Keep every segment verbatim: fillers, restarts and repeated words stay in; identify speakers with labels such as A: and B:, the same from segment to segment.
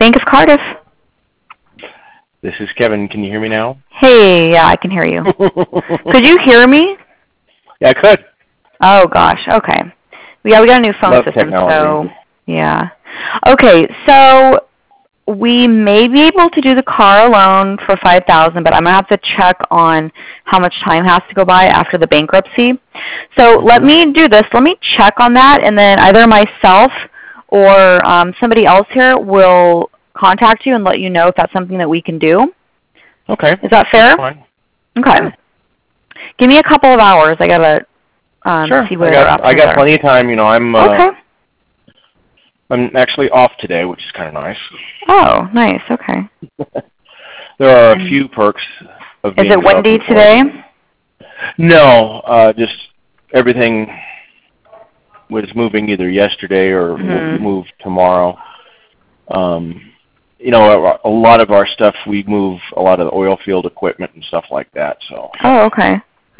A: Bank of Cardiff.
B: This is Kevin. Can you hear me now?
A: Hey, yeah, I can hear you. Could you hear me?
B: Yeah, I could.
A: Oh, gosh. Okay. Yeah, we got a new phone
B: Love
A: system,
B: technology.
A: so, yeah. Okay, so we may be able to do the car loan for five thousand dollars, but I'm going to have to check on how much time has to go by after the bankruptcy. So
B: Mm-hmm.
A: let me do this. Let me check on that, and then either myself or um, somebody else here will contact you and let you know if that's something that we can do.
B: Okay.
A: Is that fair?
B: That's fine.
A: Okay.
B: Sure.
A: Give me a couple of hours. I got to um,
B: sure.
A: see where
B: I got,
A: our options
B: I got
A: are.
B: plenty of time. You know, I'm uh,
A: Okay.
B: I'm actually off today, which is kind of nice.
A: Oh, nice. Okay.
B: There are a few perks of
A: Is
B: being
A: it windy
B: self-employed.
A: today?
B: No, uh, just everything was moving either yesterday or
A: Mm-hmm.
B: will move tomorrow. Um, you know, a, a lot of our stuff, we move a lot of the oil field equipment and stuff like that. So.
A: Oh, okay.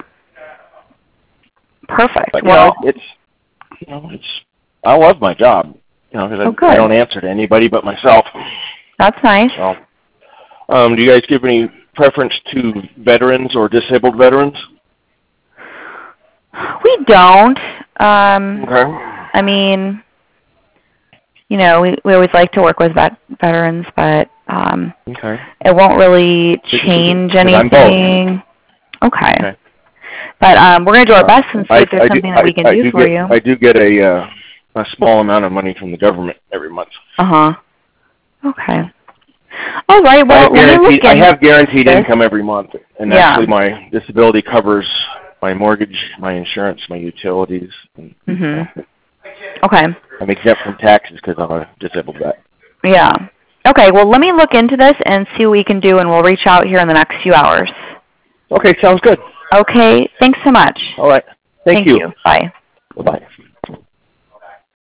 A: Perfect.
B: But, you
A: well,
B: know, it's, you know, it's, I love my job, you know, because
A: oh,
B: I, I don't answer to anybody but myself.
A: That's nice.
B: So, um, do you guys give any preference to veterans or disabled veterans?
A: We don't. Um,
B: Okay.
A: I mean, you know, we, we always like to work with vet, veterans, but um,
B: Okay.
A: it won't really change anything. Okay.
B: Okay.
A: But um, we're going to do our best and see
B: I,
A: if there's
B: I
A: something
B: do,
A: that we can
B: I, I
A: do
B: do
A: for
B: get,
A: you.
B: I do get a, uh, a small amount of money from the government every month.
A: Uh-huh. Okay. All right. Well,
B: I have
A: let me look
B: guaranteed, I have guaranteed
A: this.
B: income every month, and
A: Yeah.
B: actually my disability covers my mortgage, my insurance, my utilities. And,
A: Mm-hmm. Okay.
B: I'm exempt from taxes because I'm a disabled vet.
A: Yeah. Okay. Well, let me look into this and see what we can do, and we'll reach out here in the next few hours.
B: Okay, sounds good.
A: Okay. Thanks so much.
B: All right. Thank,
A: Thank
B: you.
A: you. Bye.
B: Bye-bye.